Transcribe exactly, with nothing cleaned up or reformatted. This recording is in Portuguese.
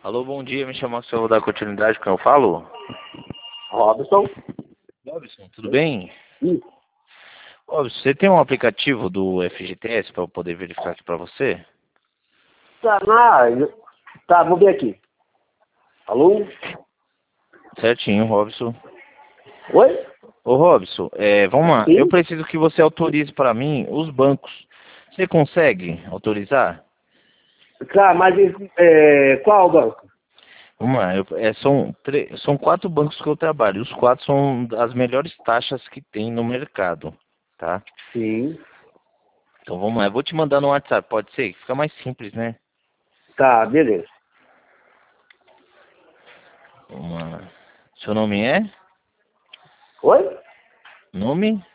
Alô, bom dia, me chamou, se eu vou dar continuidade com eu falo? Robson. Robson, tudo bem? Sim. Robson, você tem um aplicativo do F G T S para eu poder verificar aqui para você? Tá, na... tá, vou ver aqui. Alô? Certinho, Robson. Oi? Ô, Robson, é, vamos lá. Sim. Eu preciso que você autorize para mim os bancos. Você consegue autorizar? Tá, mas esse, é, qual banco? Vamos lá. Eu- é, são, tre- são quatro bancos que eu trabalho. Os quatro são as melhores taxas que tem no mercado, tá? Sim. Então vamos lá. Eu vou te mandar no WhatsApp, pode ser? Fica mais simples, né? Tá, beleza. Vamos lá. Seu nome é? Oi? Nome?